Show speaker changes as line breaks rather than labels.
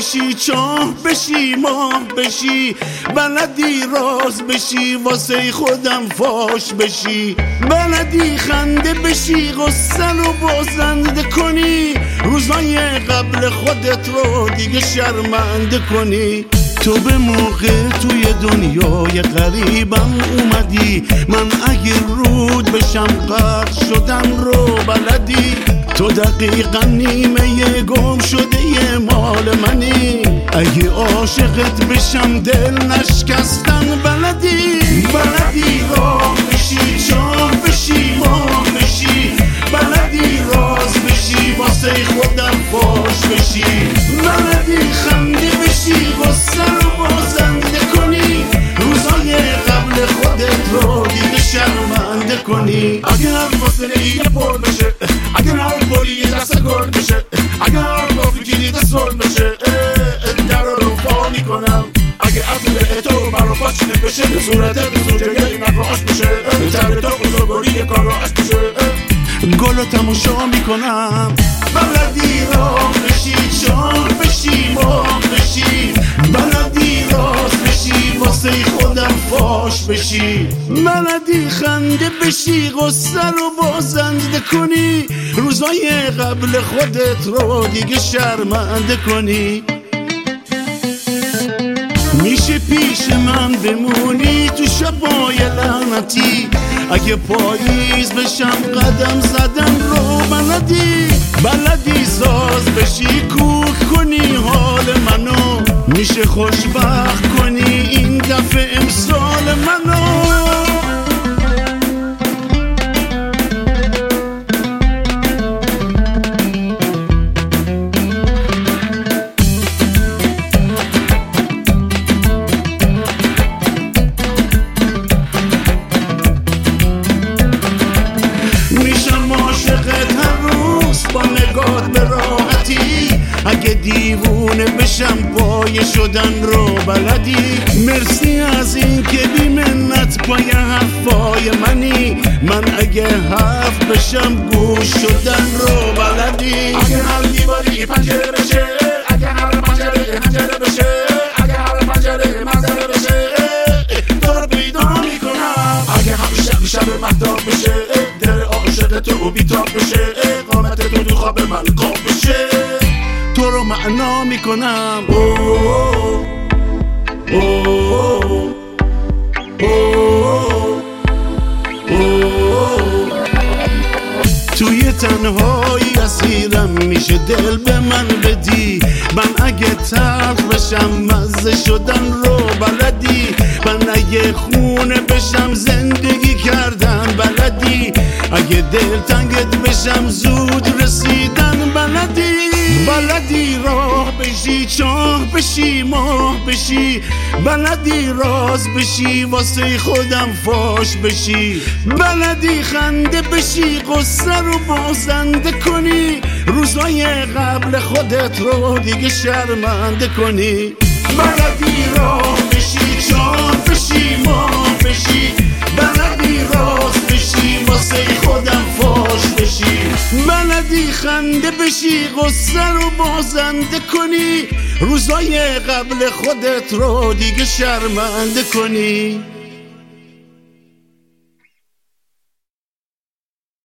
بشی، چاه بشی، ماه بشی، بلدی راز بشی، واسه خودم فاش بشی، بلدی خنده بشی، غصه رو بازنده کنی، روزای قبل خودت رو دیگه شرمنده کنی. تو به موقع توی دنیای غریبم اومدی، من اگه رود بشم غرق شدن رو بلدی، تو دقیقا نیمه گم شده ی مال منی، اگه عاشقت بشم دل نشکستن بلدی، بلدی راه بشی، چاه بشی، ماه بشی، بلدی راز بشی، واسه خودم فاش بشی، بلدی خنده بشی، غصه رو بازنده کنی، روزای قبل خودت رو دیگه شرمنده کنی. اگر فاصله یه پر بشه، اگر هر بولی یه دست گل بشه، اگر هر بافی کلید سل بشه، در رو فا میکنم، اگه اصل تو برا پاچینه بشه، به صورتت زوجه یه نقاش بشه، تر تو بزرگوری یه کار راش بشه، گل رو تماشا میکنم. بلدی راه بشی، چاه بشی، ماه بشی، بلدی راز بشی، واسه خودم فاش بشی، بلدی خنده بشی، غصه رو بازنده کنی، روزای قبل خودت رو دیگه شرمنده کنی. میشه پیش من بمونی تو شبای لعنتی، اگه پاییز بشم قدم زدن رو بلدی، بلدی ساز بشی، کوک کنی حال منو، میشه خوشبخت کنی این دفعه امسال منو. با نگات به راحتی، اگه دیوونه بشم پای شدن رو بلدی، مرسی از این که بی منت پای حرفای منی، من اگه حرف بشم گوش شدن رو بلدی، اگه هر دیواری پنجره بشه، اگه هر پنجره پنجره بشه، اگه هر پنجره منظره بشه، تو رو پیدا میکنم، اگه همیشه شب مهتاب بشه، در عاشق تو بیتاب بشه، قامت تو تو خواب من قاب بشه، تو رو معنا میکنم. توی تنهایی اسیرم، میشه دل به من بدی، من اگه تلخ بشم مزه شدن رو بلدی، من اگه خونه بشم زندگی کردن بلدی، اگه دل تنگت بشم زود رسیدن بلدی، بلدی راه بشی، چاه بشی، ماه بشی، بلدی راز بشی، واسه خودم فاش بشی، بلدی خنده بشی، غصه رو بازنده کنی، روزای قبل خودت رو دیگه شرمنده کنی، بلدی راه بشی، چاه بشی، ماه بشی، بلدی راز بشی، واسه خودم فاش بشی، بلدی خنده بشی، غصه رو بازنده کنی، روزای قبل خودت رو دیگه شرمنده کنی.